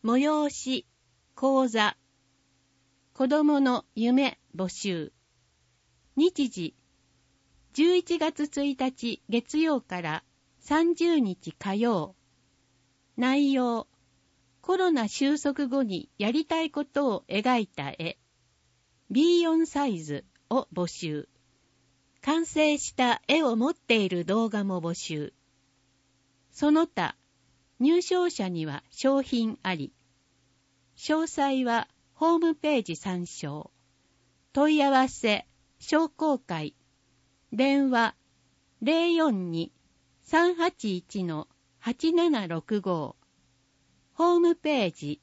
催し、講座、子供の夢募集。日時、11月1日月曜から30日火曜。内容、コロナ収束後にやりたいことを描いた絵、B4 サイズを募集。完成した絵を持っている動画も募集。その他、入賞者には賞品あり。詳細はホームページ参照。問い合わせ、商工会。電話 042-381-8765。ホームページ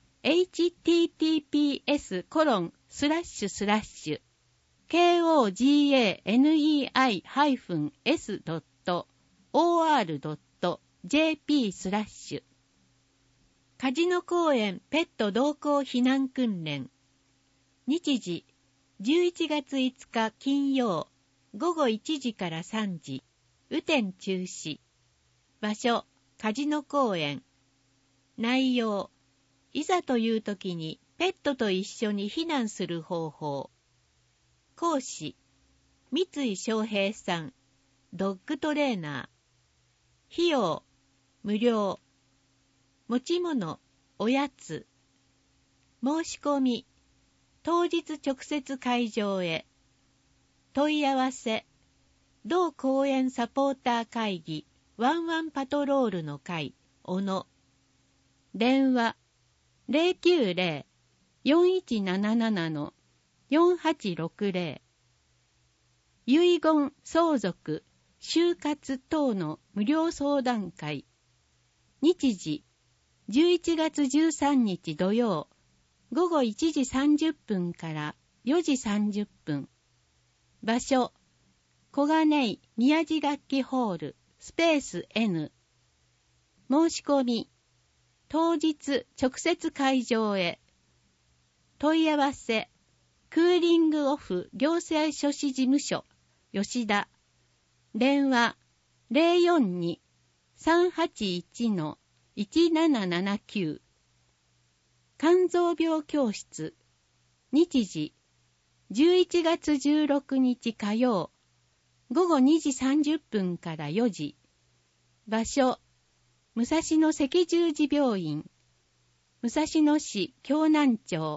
https://kogani-s.or.jp/ カジノ公園ペット同行避難訓練。日時、11月5日金曜、午後1時から3時、雨天中止。場所、カジノ公園。内容、いざという時にペットと一緒に避難する方法。講師、三井翔平さん、ドッグトレーナー。費用、無料。持ち物、おやつ。申し込み、当日直接会場へ。問い合わせ、同公園サポーター会議、ワンワンパトロールの会、小野。電話、090-4177-4860。遺言、相続、就活等の無料相談会。日時、11月13日土曜、午後1時30分から4時30分。場所、小金井宮地楽器ホール、スペース N。申し込み、当日直接会場へ。問い合わせ、クーリングオフ行政書士事務所、吉田。電話、042-381-1779。肝臓病教室。日時、11月16日火曜、午後2時30分から4時。場所、武蔵野赤十字病院。武蔵野市京南町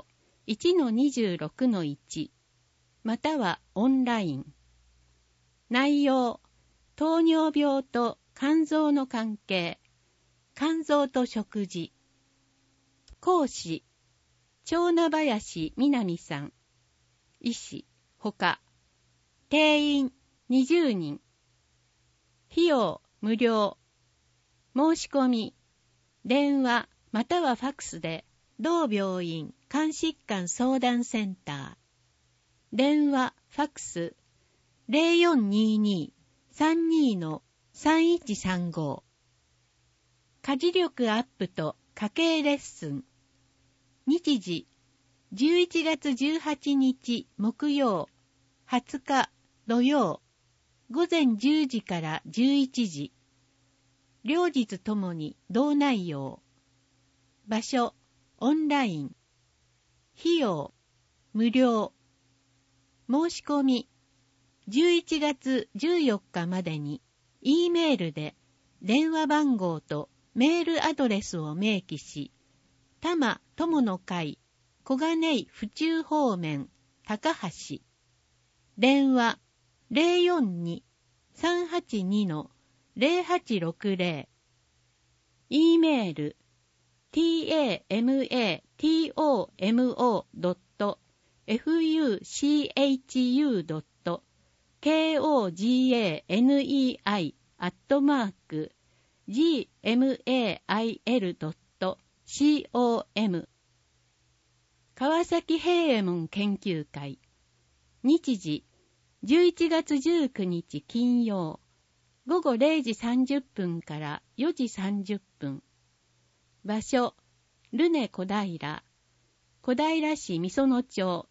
1-26-1。またはオンライン。内容、糖尿病と肝臓の関係。肝臓と食事。講師、長名林みなみさん。医師、ほか。定員20人。費用無料。申し込み、電話またはファクスで、同病院肝疾患相談センター。電話、ファクス、0422-32-3135。家事力アップと家計レッスン。日時、11月18日木曜、20日土曜、午前10時から11時。両日ともに同内容。場所、オンライン。費用、無料。申し込み、11月14日までに、E メールで電話番号とメールアドレスを明記し、多摩友の会、小金井府中方面、高橋。電話、042-382-0860。E メール、tamufuchuu.fuchsiu.gmail.com。 川崎平右衛門研究会。日時、11月19日金曜、午後0時30分から4時30分。場所、ルネ小平。小平市美園町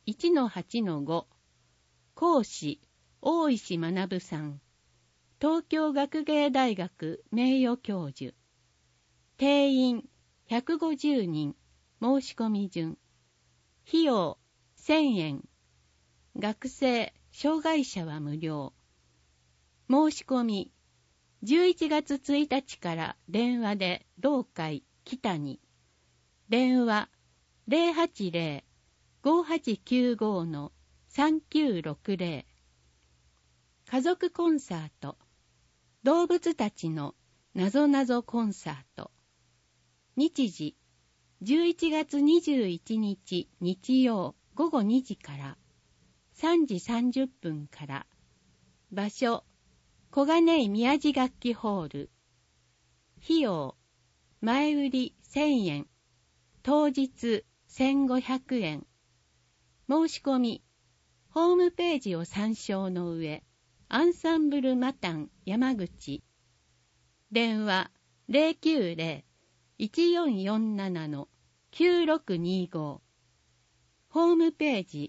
1-8-5。講師、大石学さん。東京学芸大学名誉教授。定員150人。 申し込み順。費用1000円。学生、障害者は無料。申し込み。11月1日から電話で同会北に。電話080-5895-3960。家族コンサート。動物たちのなぞなぞコンサート。日時11月21日日曜午後2時から3時30分から。場所小金井宮地楽器ホール。費用前売り1000円。当日1500円。申し込みホームページを参照の上。アンサンブルマタン山口。電話090-1447-9625。ホームページ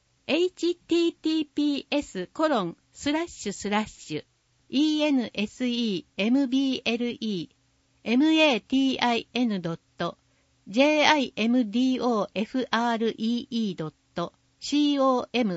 https://ensemblementofree.com/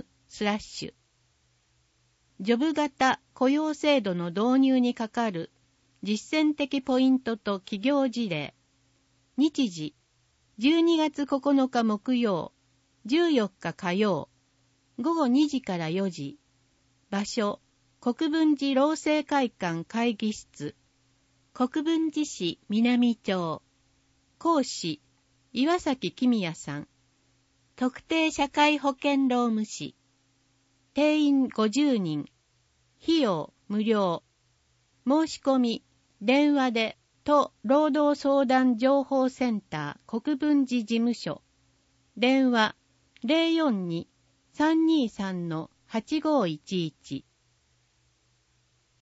ジョブ型雇用制度の導入にかかる実践的ポイントと企業事例。日時12月9日木曜、14日火曜、午後2時から4時。場所国分寺労政会館会議室。国分寺市南町。講師岩崎公也さん。特定社会保険労務士。定員50人。費用無料。申し込み電話で都労働相談情報センター国分寺事務所。電話042-323-8511。